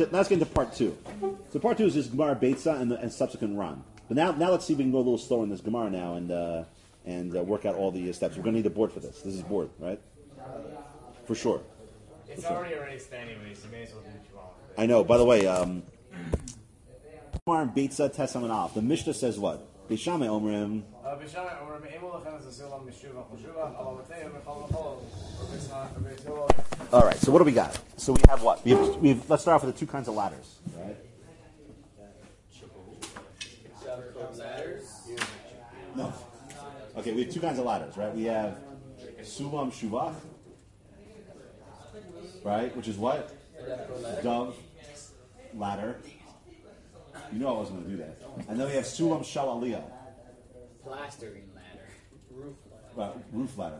get into part two. So part two is this Gemara Beitza and subsequent Ran. But now let's see if we can go a little slower in this Gemara now and work out all the steps. We're going to need a board for this. This is board, right? For sure. It's already standing, so you may as well do what you want. I know. By the way, Gemara and Beitza Tesam and Alf. The Mishnah says what? Beishamai Omrim. All right. So what do we got? So we have what? Let's start off with the two kinds of ladders, right? No. Okay, we have two kinds of ladders, right? We have Sulam Shuvach, right? Which is what? Dove ladder. You know I wasn't going to do that. And then we have Sulam Shal Aliyah. Plastering ladder. Roof ladder. Well, roof ladder.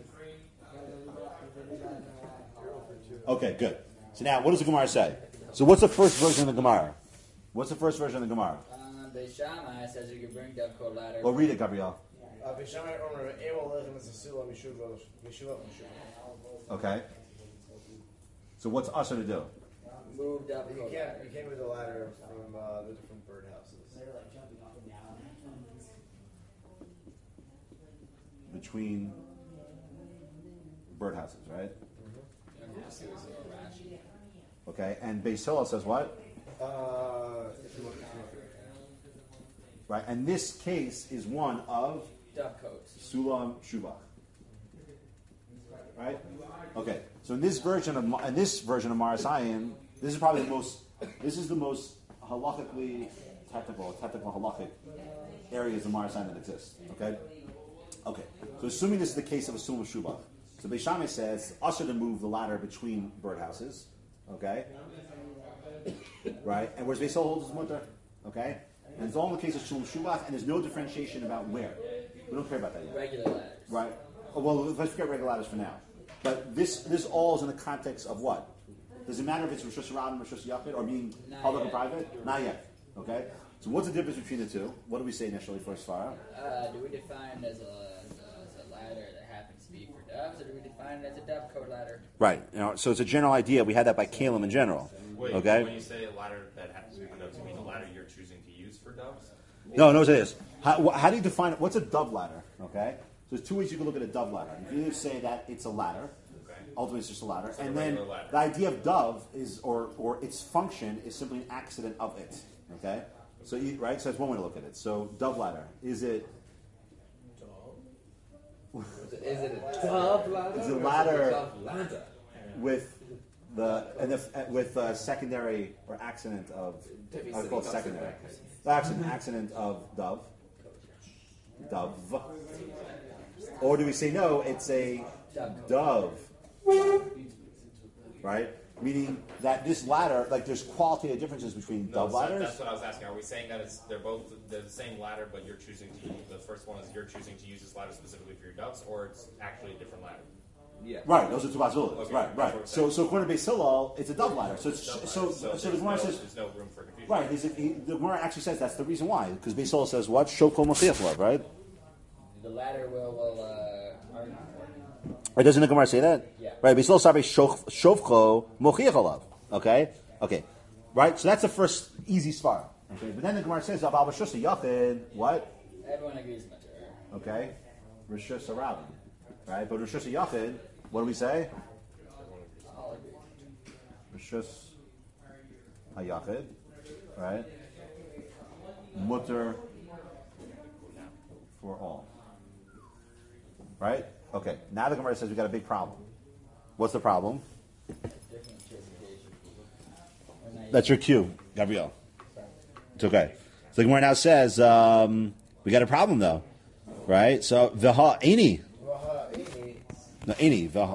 Okay, good. So now, what does the Gemara say? So what's the first version of the Gemara? What's the first version of the Gemara? Beis Shammai says you can bring dovecot ladder. Well, read it, Gabriel. Okay. So what's Usher to do? Move dovecot. You can't move the ladder from the different birdhouses. Between birdhouses, right? Okay, and Beis Hillel says what? Right, and this case is one of Dovecoats. Sulam Shubach. Right? Okay, so in this version of Marasayim, this is probably the most halakhically technical halakhic areas of Marasayim that exist. Okay? Okay, so assuming this is the case of a Sulam Shubach, so Beis Shammai says usher to move the ladder between birdhouses. Okay? Right? And whereas Beis Hillel holds his mutter. Okay? And it's all in the case of Sulam Shubach, and there's no differentiation about where. We don't care about that yet. Regular ladders. Right? Oh, well, let's forget regular ladders for now. But this all is in the context of what? Does it matter if it's Rosh Hashanah, Rosh Hashanah, or being public and private? Not yet. Okay? So what's the difference between the two? What do we say initially for Sfara? Do we define it as a ladder that happens to be for doves, or do we define it as a dovecoat ladder? Right. So it's a general idea. We had that by Kalim in general. Wait, okay? When you say a ladder that happens to be for doves, you mean a ladder you're choosing to use for doves? No, it is. How do you define it? What's a dove ladder? Okay? So there's two ways you can look at a dove ladder. You can either say that it's a ladder. Okay. Ultimately, it's just a ladder. It's like and a then regular ladder. the idea of dove is, or its function is simply an accident of it. Okay? So, right? So that's one way to look at it. So, dove ladder. Is it... Is it a dove ladder? Is it a ladder with secondary or accident of... I would call it secondary. Accident of dove. Or do we say no, it's a dove. Right? Meaning that this ladder, like there's qualitative differences between dove ladders. That's what I was asking. Are we saying that they're the same ladder, but you're choosing to use the first one is you're choosing to use this ladder specifically for your doves, or it's actually a different ladder? Yeah. Right, those are two possibilities. Okay, Right. So according to Beis Hillel, it's a dove ladder. So the Gemara says there's no room for confusion. right. The Gemara actually says that's the reason why, because Beis Hillel says what shokol mochiach love, right? The ladder will Right, doesn't the Gemara say that? Yeah. Right, Beis Hillel says shovcho mochiach love. Okay. Right, so that's the first easy svara. Okay, but then the Gemara says about Rosh Yachid, what? everyone agrees with her. Okay, Rosh Hashanah, right? But Rosh Yachid, what do we say? All agree. Rosh Hayachid, right? Mutter for all. Right? Okay. Now the Gemara says we got a big problem. What's the problem? That's your cue, Gabriel. It's okay. So the Gemara now says we got a problem though, right? So v'ha ini. No ini v'ha.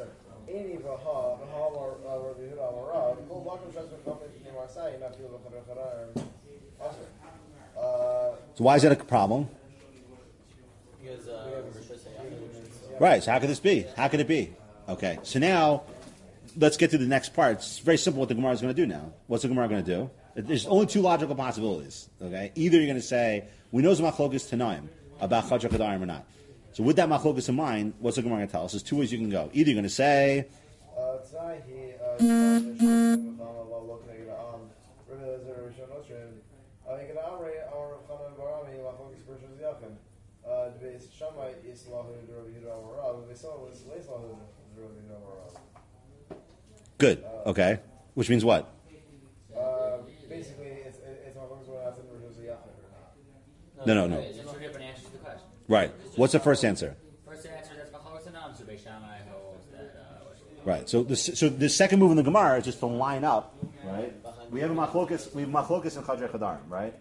So why is that a problem? Because Right, so how could this be? How could it be? Okay, so now, let's get to the next part. It's very simple what the Gemara is going to do now. What's the Gemara going to do? There's only two logical possibilities, okay? Either you're going to say, we know the machlokes tanaim about chadra kadarim or not. So with that machlokes in mind, what's the Gemara going to tell us? There's two ways you can go. Either you're going to say... Rabbi Elazar, Rabbi Shimon Osrim. Avikan Amri, Amar Chanan Barami, Machlokes Bershon Yachin. The base Shammai is Lahu, the Rabbi Yehuda Amarav. The base Lahu is Leis Lahu, the Rabbi Yehuda Amarav. Good. Okay. Which means what? Basically, it's Machlokes going after the Bershon Yachin or not. No. It's a different answer to the question. Right. What's the first answer? First answer, that's Machlokes and Am, so Beis Shammai holds that. Right. So the second move in the Gemara is just to line up, right? We have a machlokas. We have machlokas and chadrei chadarim, right?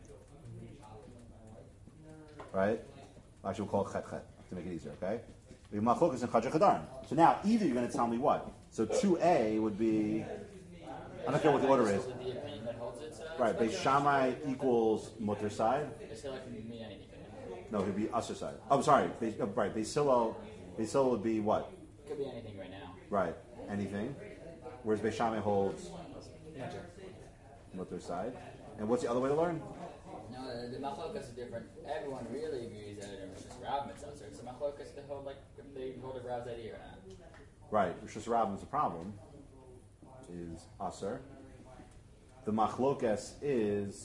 Right. Actually, we'll call it chet to make it easier. Okay. We have machlokas and chadrei chadarim. So now, either you're going to tell me what. So 2A would be. I don't care what the order is. The opinion that holds it. Right. Beis Shammai equals mutter side. It's like can mean anything. No, it would be usher side. Oh, sorry. Right. Beis Hillel would be what? Could be anything right now. Right. Anything. Whereas Beis Shammai holds mutter side. And what's the other way to learn? No, the machlokas is different. Everyone really agrees that it's just Rav Mitzvah. So it's a machlokas to hold, like, if they hold a Rav's idea or not. Right. Rosh Hashanah is a problem. Is Aser. The machlokas is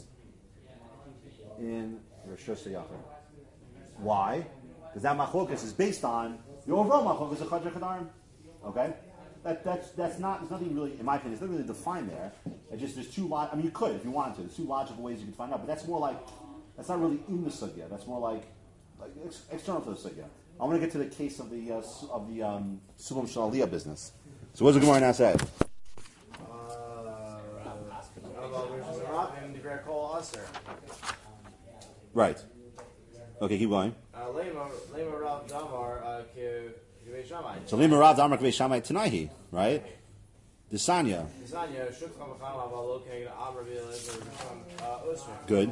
in Rosh Hashanah. Why? Because that machlokas is based on the overall machlokas of Chadrei Chadarim. Okay? That's not, there's nothing really, in my opinion, it's not really defined there. It's just, there's two, I mean, you could if you wanted to. There's two logical ways you could find out, but that's more like, that's not really in the sugya. That's more like external to the sugya. I want to get to the case of the Sulam Shaliyah business. So what does the Gemara now say? Right. Okay, keep going. Lema Rav Damar Kivei Shammai. So Lima Rav Damar Kivei Shammai Tanaihi, right? Desanya. Good.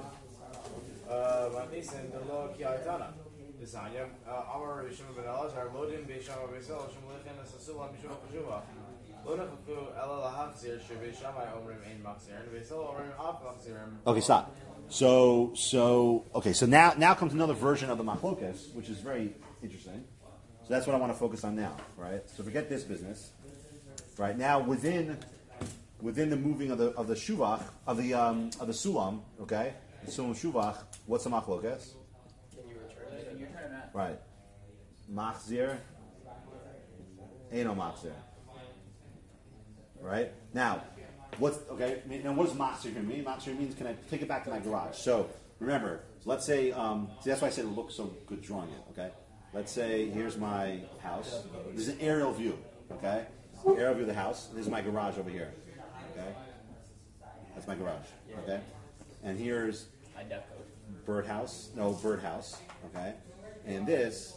Okay, stop. So now comes another version of the machlokas, which is very interesting. So that's what I want to focus on now, right? So forget this business, right? Now within the moving of the shuvach of the sulam, okay, the sulam shuvach. What's the machlokas? Can you return it? Right, machzir, eno machzir. Right now, what's okay? Now, what does machzir mean? Machzir means can I take it back to my garage? So remember, let's say see, that's why I said it looks so good drawing it. Okay, let's say here's my house. This is an aerial view. Okay, aerial view of the house. This is my garage over here. Okay, that's my garage. Okay, and here's birdhouse. Okay, and this.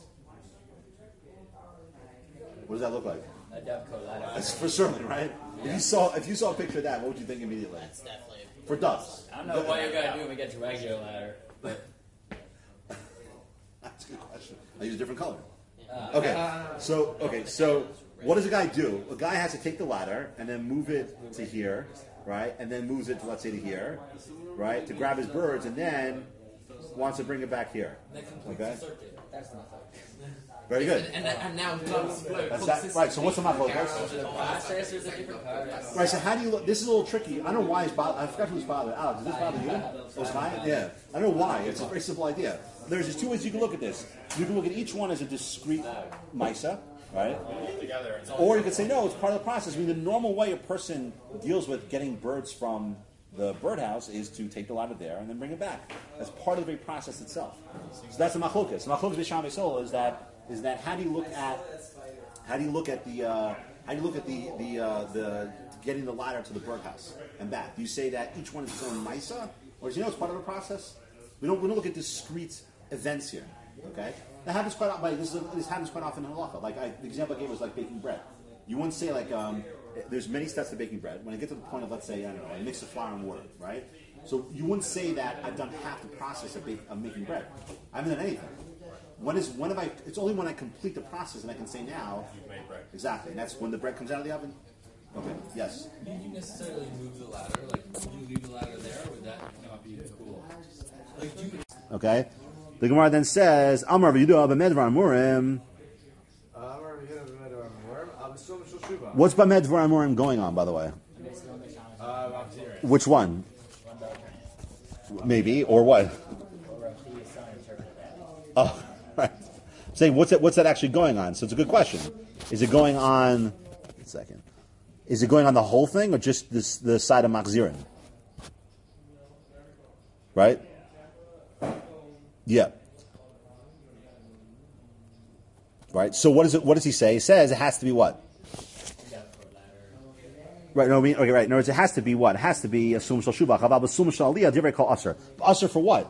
What does that look like? A dove coat ladder. That's for certain, right? Yeah. If you saw a picture of that, what would you think immediately? That's definitely for doves. I don't know what you're gonna do when we get to regular ladder, but that's a good question. I use a different color. So what does a guy do? A guy has to take the ladder and then move it to here, right? And then moves it to, let's say, to here, right? To grab his birds, and then wants to bring it back here. Okay. that's not fair. Very good. And now That's that, right. So what's the machlokas? The process is a different color. Right. So how do you look? This is a little tricky. I don't know why it's bothered. I forgot who's bothered. Alex, does this bother you? Oh, it's mine? Yeah. I don't know why. It's a very simple idea. There's just two ways you can look at this. You can look at each one as a discrete misa, right? Together. Or you could say, no, it's part of the process. I mean, the normal way a person deals with getting birds from the birdhouse is to take the ladder there and then bring it back. That's part of the very process itself. So that's the machlokas. The machlokas b'sham v'sol is that how do you look at the getting the ladder to the birdhouse and back? Do you say that each one is its own misa, or do you know it's part of a process? We don't look at discrete events here. Okay, that happens quite often. This happens quite often in halacha. Like the example I gave was like baking bread. You wouldn't say like there's many steps to baking bread. When I get to the point of, let's say, I don't know, I mix the flour and water, right? So you wouldn't say that I've done half the process of making bread. I haven't done anything. It's only when I complete the process and I can say now. You've made bread. Exactly, and that's when the bread comes out of the oven. Okay. Yes. Do you necessarily move the ladder? Like, would you leave the ladder there, or would that not be cool? Like, do you? Okay. The Gemara then says, Amar v'yudah b'medvar amurim. What's b'medvar amurim going on, by the way? Which one? Maybe, or what? Or Rav Chiya's son interpreted that. Oh, right. Saying what's that actually going on? So it's a good question. Is it going on? A second. Is it going on the whole thing or just the side of Machzirin? Right? Yeah. Right. So what does he say? He says it has to be what? Right. No. I mean. Okay. Right. In other words, it has to be what? It has to be a sum shal shubach. About a sum shal aliyah, divrei call aser. Aser for what?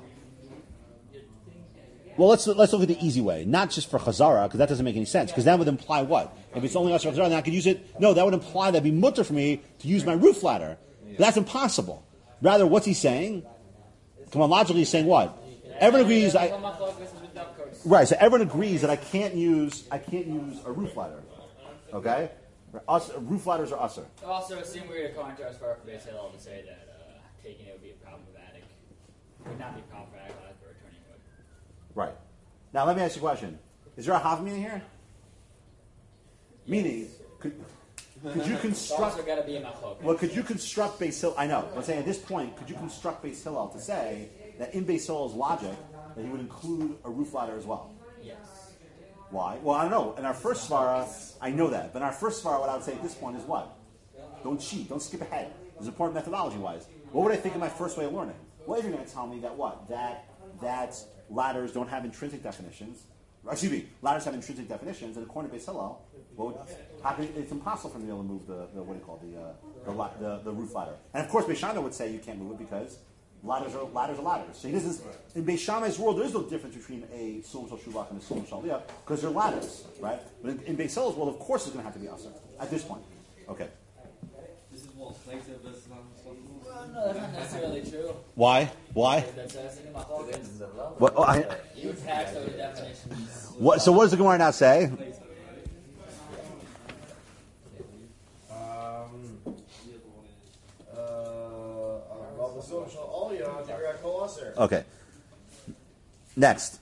Well, let's look at the easy way. Not just for chazara, because that doesn't make any sense. Because that would imply what? If it's only aser for chazara, then I could use it. No, that would imply that'd be mutter for me to use my roof ladder. But that's impossible. Rather, what's he saying? Come on, logically, he's saying what? Everyone agrees. Right. So everyone agrees that I can't use a roof ladder. Okay. Roof ladders are usher. Also, assume we were to contrast for Beis Hillel to say that taking it would be problematic. Would not be problematic for returning wood. Right. Now let me ask you a question. Is there a Havamina here? Meaning, could you construct? Also got to be a machlok. Well, could you construct Beis Hillel? I know. I'm saying at this point, could you construct Beis Hillel to say that in Beis Hillel's logic that he would include a roof ladder as well? Yes. Why? Well, I don't know. In our first svara, I know that. But in our first svara, what I would say at this point is what? Don't cheat. Don't skip ahead. It's important methodology-wise. What would I think of my first way of learning? Well, if you're going to tell me that what? That ladders don't have intrinsic definitions. Excuse me, ladders have intrinsic definitions, and according to Beis Hillel, it's impossible for me to be able to move the roof ladder. And of course, Beis Shammai would say you can't move it because ladders are ladders. So he doesn't. In Beis Shammai's world, there is no difference between a sum shal shuvach and a sum shal aliyah because they're ladders, right? But in Beis Hillel's world, of course, it's going to have to be asr at this point. Okay. This is what later versus Well, no, that's not necessarily true. Why? That's in machlokes. What? You tax those definitions. What? So what does the Gemara now say? Okay. Next.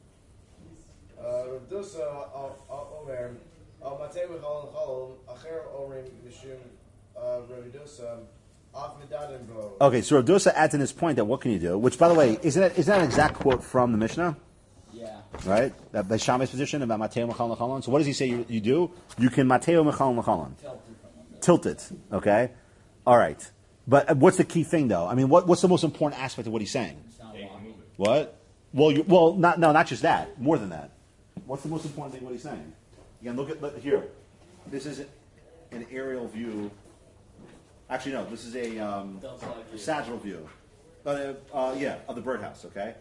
Okay, so Rav Dosa adds in his point that what can you do? Which, by the way, isn't that an exact quote from the Mishnah? Yeah. Right? That Beis Shammai's position about Mateo Mechal Nechalon. So what does he say you do? You can Mateo Mechal Nechalon. Tilt it. Okay? All right. But what's the key thing, though? I mean, what's the most important aspect of what he's saying? What? Well, not just that. More than that. What's the most important thing? What he's saying? Again, look here. This is an aerial view. Actually, no. This is a sagittal view. Of the birdhouse. Okay.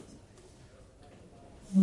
It's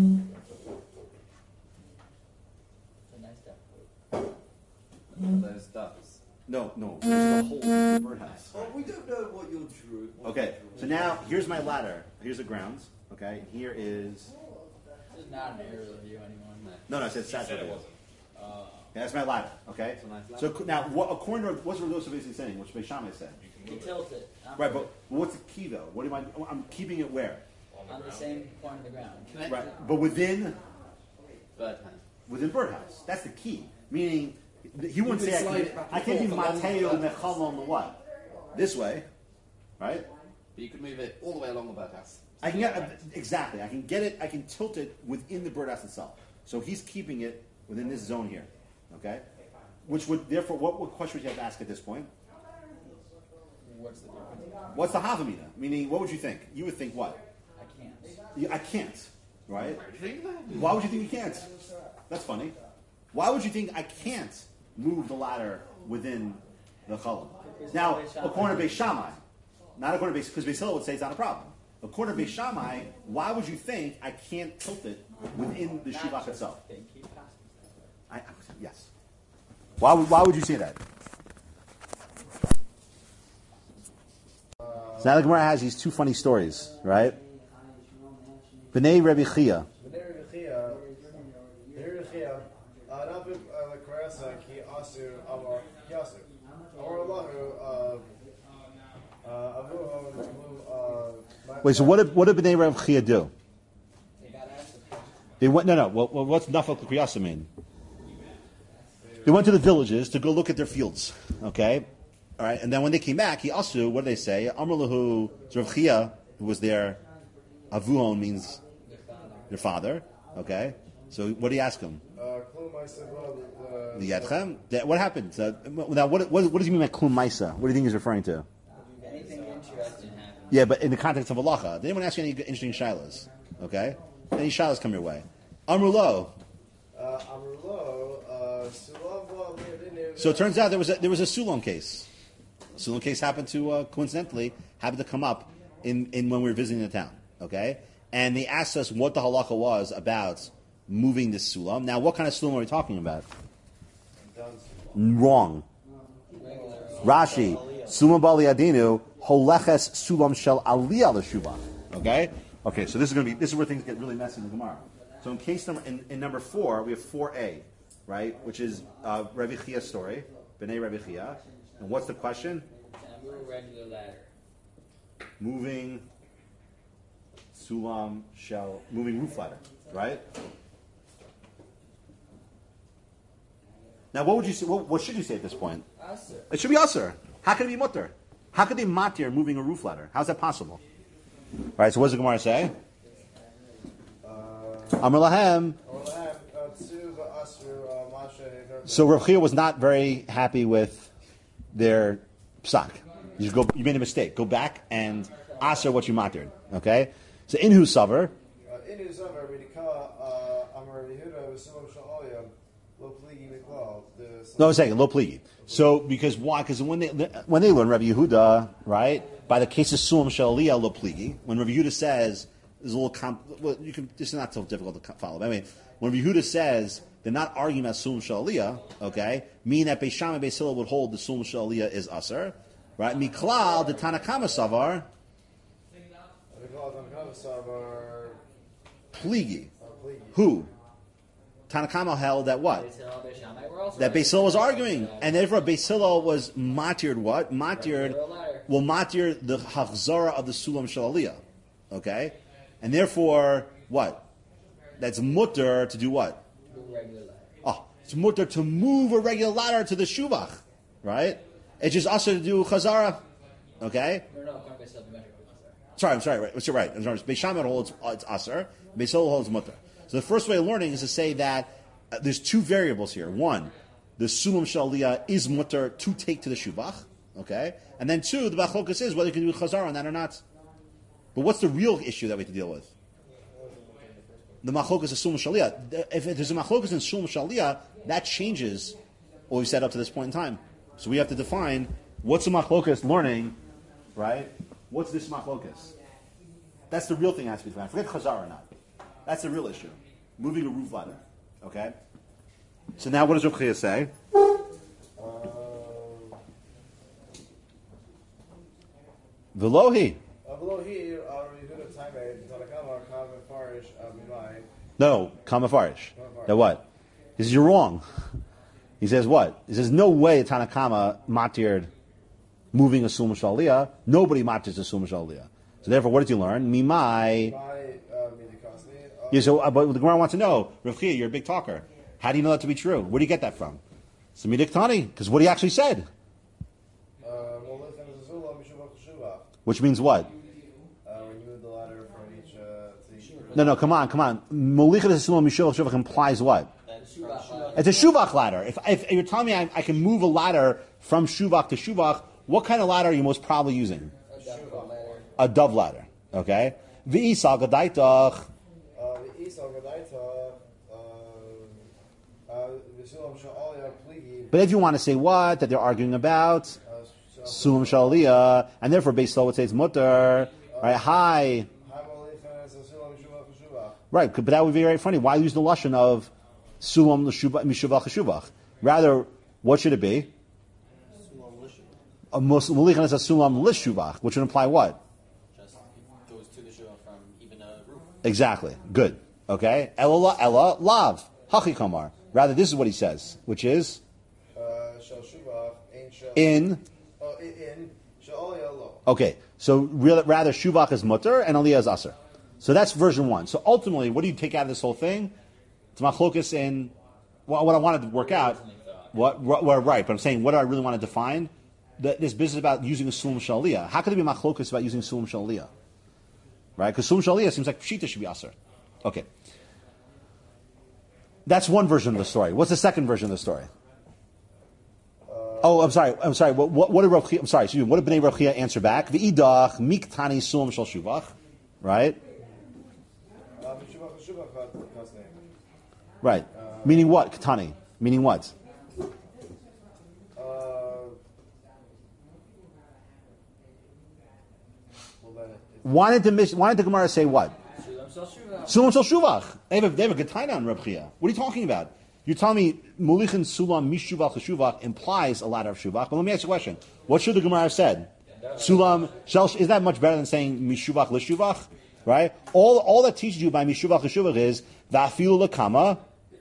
a nice duck. those ducks. No. This is the whole birdhouse. Oh, we don't know what you're true. Okay. So now here's my ladder. Here's the grounds. Okay. Here is. This is not an aerial view anymore. No. It says Said sagittal it view. wasn't. Yeah, that's my ladder. Okay. It's a nice ladder. So now, according to what's Rav Dosa basically saying, which Beis Shammai said. You tilt it. Right, but what's the key though? What am I? I'm keeping it where? On the same point of the ground. Right, but within Birdhouse. birdhouse. That's the key. Meaning, he wouldn't You say can slide it back I and can't use forth along Mateo the birdhouse. Mechalon the what? This way, right? But you could move it all the way along the birdhouse. I can get exactly. I can get it. I can tilt it within the birdhouse itself. So he's keeping it within this zone here. Okay. Which would therefore, what question would you have to ask at this point? What's the difference? What's the Havamina? Meaning, what would you think? You would think what? I can't. I can't. Right? Do you think that? Why would you think you can't? That's funny. Why would you think I can't move the ladder within the Chalam? Now, according to Beis Shammai, not according to Beis, because Beis Hillel would say it's not a problem. According to Beis Shammai, why would you think I can't tilt it within the Shuvach itself? Yes. Why would you say that? So now the Gemara has these two funny stories, right? B'nai Rebbe Chia. Wait, so what did B'nai Rebbe Chia do? They went, no. Well, what's Nafal Kriyasa mean? They went to the villages to go look at their fields. Okay? All right, and then when they came back, what did they say? Amr lahu, Rav Chia, who was there. Avuon means your father. Okay. So what do you ask him? The Yadchem. What happened? Now, what does he mean by Klum Maisa? What do you think he's referring to? Anything interesting happened. Yeah, but in the context of halacha, they didn't want to ask you any interesting shilas. Okay, any shilas come your way. Amrulo. So it turns out there was a Sulam case. Sulam case happened to coincidentally come up in when we were visiting the town. Okay, and they asked us what the halacha was about moving this Sulam. Now, what kind of Sulam are we talking about? Wrong. Rashi, Sulam Bali Adinu, Holeches Sulam Shel Aliyah L'Shubach. Okay? Okay, so this is where things get really messy in the Gemara. So in case in number 4, we have 4a, right? Which is Rebbe Chia's story, B'nai Rebbe Chia. And what's the question? Move a regular ladder. Moving Sulam Shel, moving roof ladder, right? Now, what would you say? What should you say at this point? Asr. It should be usher. How can it be mutter? How could they matir moving a roof ladder? How's that possible? All right. So what does the Gemara say? Amar lahem. So Rav Chia was not very happy with their psak. You made a mistake. Go back and aser what you matir. Okay. So inhu savar. Inhu savar midika Amar Yehuda v'Sulam Sha'oyam. No, I was saying lo pligi. So because why? Because when they learn Rabbi Yehuda, right, by the case of Sulam Shaliyah lo pligi, when Rabbi Yehuda says there's a little this is not so difficult to follow. But I mean, when Rabbi Yehuda says they're not arguing about Sulam Shaliyah, okay, meaning that Beis Shammai and Beis Hillel would hold the Sulam Shaliyah is aser, right? Miklal the Tanakama savar pligi. Who? Tanakama held that what? That Beis Hillel was arguing, and therefore Beis Hillel was matired what? Matired the hachzara of the Sulam Shaliyah, okay, and therefore what? That's mutter to do what? Oh, it's mutter to move a regular ladder to the shuvach, right? It's just usher to do chazara, okay. Sorry, I'm sorry. Right, you're right. Beis Shammai holds it's usher. Beis Hillel holds mutter. So the first way of learning is to say that there's two variables here. One, the Sulam Shaliyah is mutter to take to the Shubach, okay? And then two, the Bachlokas is whether you can do Chazar on that or not. But what's the real issue that we have to deal with? The Machlokas is Sulam Shaliyah. If there's a Machlokas in Sulam Shaliyah, that changes what we've said up to this point in time. So we have to define what's the Machlokas learning, right? What's this Machlokas? That's the real thing that has to be defined. Forget Chazar or not. That's the real issue. Moving a roof ladder. Okay? So now what does Rav Chia say? Velohi. No, Kamafarish. Now what? He says, you're wrong. He says what? He says, no way Tanakama matired moving a Sulam Shaliyah. Nobody matirs a Sulam Shaliyah. So therefore, what did you learn? Mimai. Yeah, so, but the Gemara wants to know, Rav Chia, you're a big talker. How do you know that to be true? Where do you get that from? Semidik Tani, because what he actually said. Which means what? No, come on. Molichet Sulam Mishul Shuvach implies what? It's a Shuvach ladder. If you're telling me I can move a ladder from Shuvach to Shuvach, what kind of ladder are you most probably using? A dove ladder. Okay? V'isal Gadaitach. But if you want to say what? That they're arguing about Sulam Shaliyah, and therefore Beis Hillel would say it's mutter, right? Hi. Right, but that would be very funny. Why use the lashon of Sulam Mishuvach Shuvach? Rather, what should it be? A Mulichan is a Sulam Lishuvach, which would imply what? Just goes to the shuvach from even a roof. Exactly. Good. Okay. Ella lav hachi kamar. Rather, this is what he says, which is in. Okay, so rather Shuvach is mutter and Aliyah is aser. So that's version 1. So ultimately, what do you take out of this whole thing? It's machlokas in what I wanted to work out. Right, but I'm saying what do I really want to define? This business about using a Sulam Shaliyah. How could it be machlokas about using Sulam Shaliyah? right? Because Sulum Shaliyah seems like Pshita should be Aser. Okay. That's one version of the story. What's the second version of the story? I'm sorry. What did Rav Chia, I'm sorry, excuse me, what did Bnei Rav Chia answer back? V'idach miktani Sulum Shal Shuvach, right? Right. Meaning what, Katani? Meaning what? Why did the Gemara say what? Sulam Shal Shuvach. They have a good tie on Reb Chia. What are you talking about? You're telling me Mulichin Sulam Mishuvach Shuvach implies a ladder of Shuvach. But let me ask you a question. What should the Gemara have said? Sulam Shal, is that much better than saying Mishuvach L'Shuvach? Right? All that teaches you by Mishuvach L'Shuvach is Va'afilu L'Kama.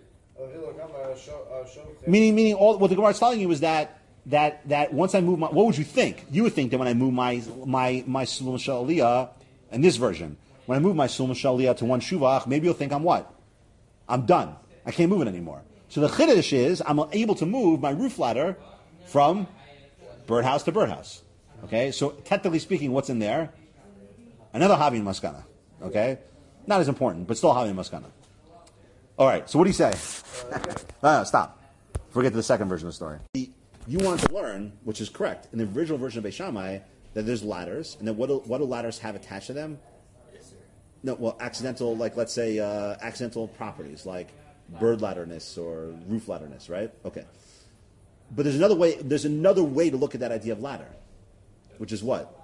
Meaning all what the Gemara is telling you is that once I move my, what would you think? You would think that when I move my Sulam Shal Aliyah, in this version, when I move my Sulam Shal Aliyah to one Shuvach, maybe you'll think I'm what? I'm done. I can't move it anymore. So the Chiddush is I'm able to move my roof ladder from birdhouse to birdhouse. Okay? So technically speaking, what's in there? Another Havi and Maskana. Okay? Not as important, but still Havi and Maskana. All right, so what do you say? Stop. Forget the second version of the story. You wanted to learn, which is correct, in the original version of Beis Shammai, that there's ladders, and then what do ladders have attached to them? No, well, accidental, like let's say accidental properties, like bird ladderness or roof ladderness, right? Okay. But there's another way to look at that idea of ladder, which is what?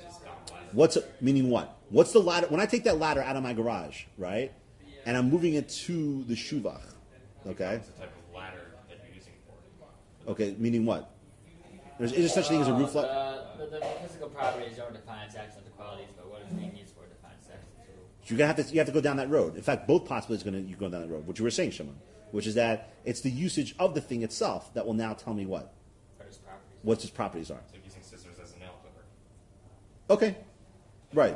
Meaning what? What's the ladder? When I take that ladder out of my garage, right, and I'm moving it to the shuvach, okay? It's the type of ladder that you're using for. Okay, meaning what? Is there such thing as a roof ladder? The physical properties don't define accidental qualities, but what it's being used for defines accidental. So you have to go down that road. In fact, both possibilities you go down that road. What you were saying, Shimon, which is that it's the usage of the thing itself that will now tell me what its properties are. So using scissors as a nail clipper. Okay, right.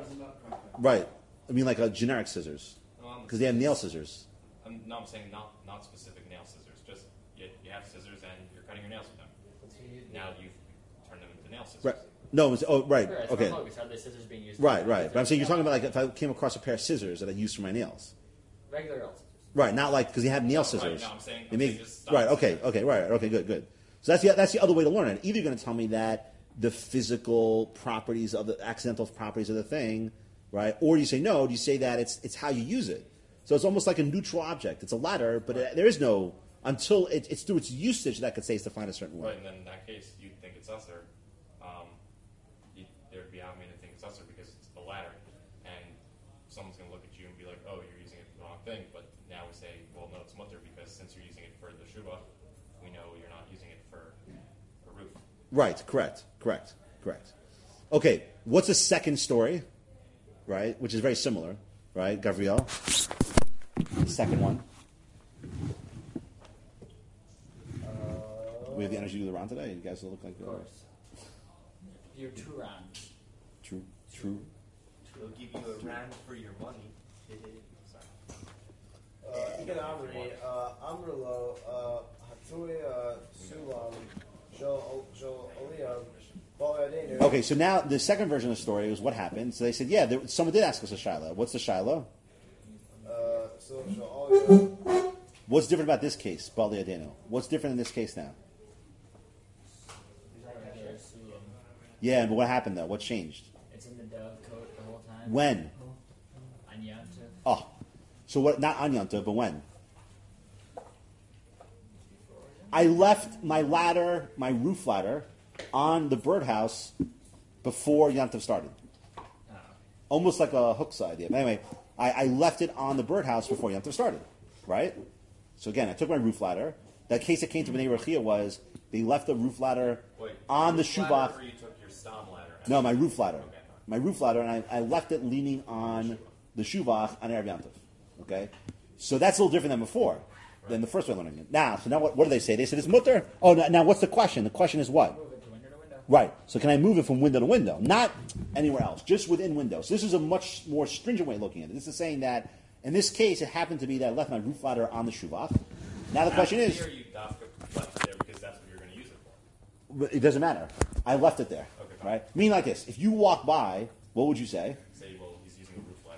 I mean, like a generic scissors, because they have nail scissors. I'm saying not specific nail scissors. Just you have scissors and you're cutting your nails with them. Now you've turned them into nail scissors. Right. No, right. Sure, Okay. are the scissors being used? Right. But I'm saying you're talking about like if I came across a pair of scissors that I use for my nails. Regular nail scissors. Right. Not like because you have nail scissors. Right, no, I'm saying just stop. Right. Okay. Right. Okay. Good. So that's the other way to learn it. Either you're going to tell me that the physical properties of the accidental properties of the thing, right? Or you say no. You say that it's how you use it. So it's almost like a neutral object. It's a ladder, but there is no until it's through its usage that could say it's defined a certain way. Right, and then in that case, you'd think it's usher. There'd be out to think it's usher because it's the ladder, and someone's going to look at you and be like, "Oh, you're using it for the wrong thing." But now we say, "Well, no, it's mutter because since you're using it for the shuva, we know you're not using it for a roof." Right. Correct. Okay. What's the second story? Right, which is very similar. Right, Gavriel. The second one. We have the energy to do the round today. You guys look like. Of course. You're 2 rounds. True. They'll give you a round for your money. Ikan Amri, Amrlo, Hatsui, Sulam, Shal Aliyah, Balayadenu. Okay, so now the second version of the story was what happened. So they said, someone did ask us a Shiloh. What's the Shiloh? Sulam Shal Aliyah. What's different about this case, Balayadenu? What's different in this case now? Yeah, but what happened though? What changed? It's in the dove coat the whole time. When? On Yontif. Oh, so what? Not on Yom Tov, but when? I left my ladder, my roof ladder, on the birdhouse before Yom Tov started. Almost like a hooksa idea. But anyway, I left it on the birdhouse before Yom Tov started, right? So again, I took my roof ladder. The case that came to Bnei Rechia was they left the roof ladder on the shuvach. Or you took your stam ladder? No, my roof ladder. Okay. My roof ladder, and I left it leaning on the shuvach on Erev Yom Tov. Okay? So that's a little different than before, than the first way of learning it. Now what do they say? They said it's mutter. Oh, now what's the question? The question is what? Move it to window to window. Right. So can I move it from window to window? Not anywhere else, just within windows. So this is a much more stringent way of looking at it. This is saying that, in this case, it happened to be that I left my roof ladder on the shuvach. Now the question is... Here you left it there because that's what you're going to use it for. But it doesn't matter. I left it there. Okay, fine. Right? Meaning like this. If you walk by, what would you say? Say, well, he's using a roof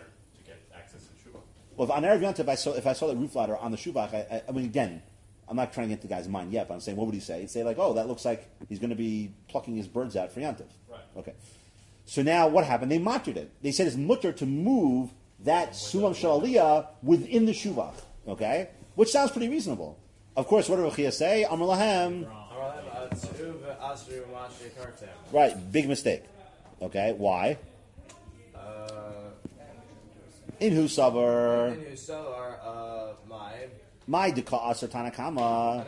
Well, on Erev Yontif, if I saw the roof ladder on the shuvach, I mean, again, I'm not trying to get the guy's mind yet, but I'm saying, what would he say? He'd say like, oh, that looks like he's going to be plucking his birds out for Yontif. Right. Okay. So now what happened? They muttered it. They said it's mutter to move that sulam shel aliyah within the shuvach. Okay? Which sounds pretty reasonable. Of course, what did Rechia say? Amar lahem. Right, big mistake. Okay, why? In Husavar. My deka aser tanakama.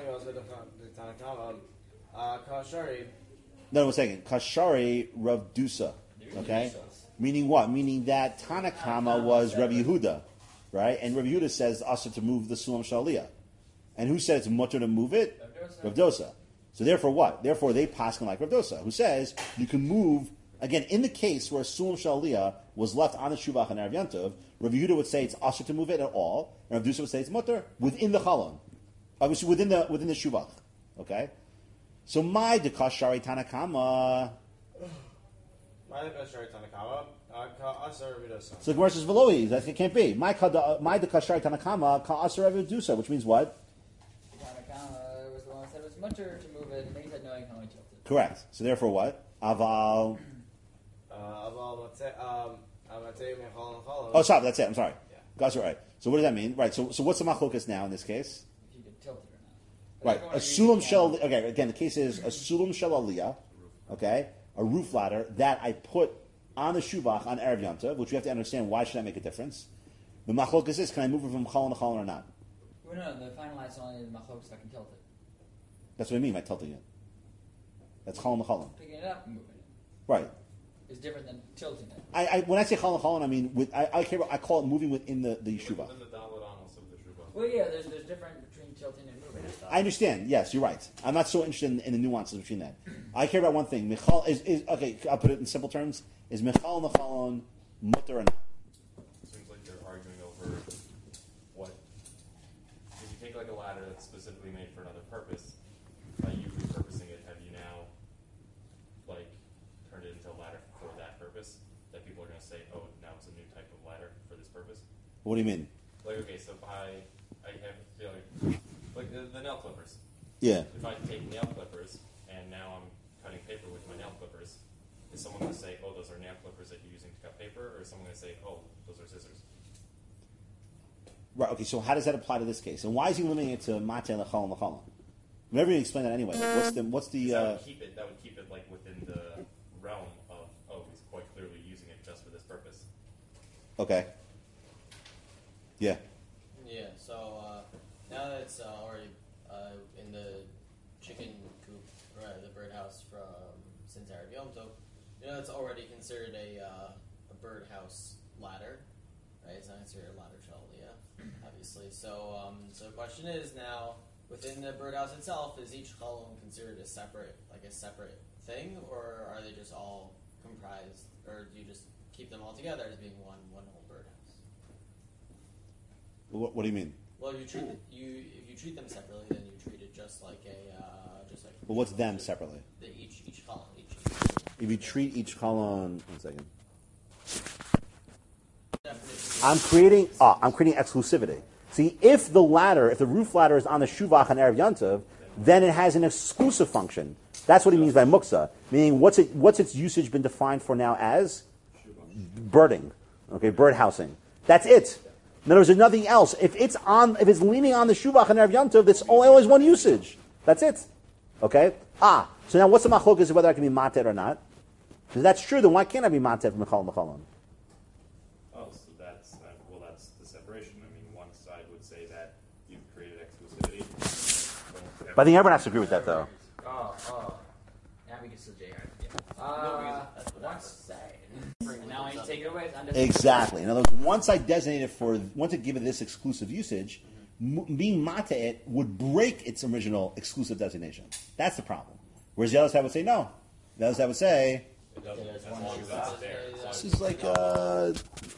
No, 1 second. Kashari Rav Dusa. Okay? Meaning what? Meaning that Tanakama was Rav Yehuda. Right? And Rav Yehuda says aser to move the Sulam Shaliyah. And who said it's mutter to move it? Rav Dosa. So therefore what? Therefore they paskin like Rav Dosa, who says you can move, again, in the case where Sulam Shaliyah was left on the Shuvach and Erev Yontiv, Rav Yehuda would say it's aser to move it at all, and Rav Dosa would say it's mutter within the Chalon. Obviously within the Shuvach. Okay? So my dekashari Tanakama. So the Gemara says Veloi, that it can't be. My dekashari Tanakama ka aser Rav Dosa, which means what? Tanakama was the one that said it was mutter to move it, and then he said no, you can only tilt it. Correct. So therefore what? Aval. Oh, stop. That's it. I'm sorry. Yeah. That's right. So what does that mean? Right. So what's the machlokas now in this case? If you could tilt it or not. Right. A sulam shel. Okay. Again, the case is a sulam shel aliyah. Okay. A roof ladder that I put on the shuvach on Erev Yontiv, which we have to understand why should that make a difference. The machlokas is, can I move it from chalon to chalon or not? Well, no, the finalized only the machlokas if I can tilt it. That's what I mean by tilting it. That's chalon to chalon. Picking it up and moving it Right. is different than tilting it. I when I say chalon to chalon, I mean I call it moving within the shuvach. Within the dalit anos of the shuvah. Well, yeah, there's difference between tilting and moving and stuff. I understand. Yes, you're right. I'm not so interested in the nuances between that. I care about one thing. Michal is okay. I'll put it in simple terms. Is Michal Nechalon mutter or not? Seems like they're arguing over what. If you take like a ladder that's specifically made for another purpose, by you repurposing it, have you now like turned it into a ladder for that purpose? That people are going to say, oh, now it's a new type of ladder for this purpose. What do you mean? Like okay, so I have feeling like the nail clippers. Yeah. If I take nail clippers and now I'm cutting paper with my nail clippers, is someone going to say, oh, those are nail clippers that you're using to cut paper, or is someone going to say, oh, those are scissors? Right. Okay. So how does that apply to this case? And why is he limiting it to mate lechalon lechalon? Maybe you explain that anyway. What's the? That would keep it like within the realm of he's quite clearly using it just for this purpose. Okay. Yeah. Yeah, so now that it's already in the chicken coop, or the birdhouse from since Erev Yom Tov, it's already considered a birdhouse ladder, right? It's not considered a ladder shaliyah, obviously. So the question is now, within the birdhouse itself, is each chalon considered a separate thing, or are they just all comprised, or do you just keep them all together as being one whole birdhouse? What do you mean? Well, if you treat them separately, then you treat it just like Well, what's them separately? Each column. If you treat each column, 1 second. I'm creating exclusivity. See, if the roof ladder is on the shuvach and Erev Yontiv, then it has an exclusive function. That's what he means by muksa. Meaning, what's its usage been defined for now as? Birding. Okay, bird housing. That's it. In other words, there's nothing else. If it's leaning on the shuvach and Erev Yontiv, that's always one usage. That's it. Okay? So now what's the machlok is whether I can be matet or not? If that's true, then why can't I be matet from Mechal Mechalon? Oh, so that's the separation. I mean, one side would say that you've created exclusivity. But I think everyone has to agree with that, though. Now we can still one side. And now I need to take it away. Exactly. In other words, once I give it this exclusive usage, being matet would break its original exclusive designation. That's the problem. Whereas the other side would say no. The other side would say, it doesn't, as long as that's there. this is like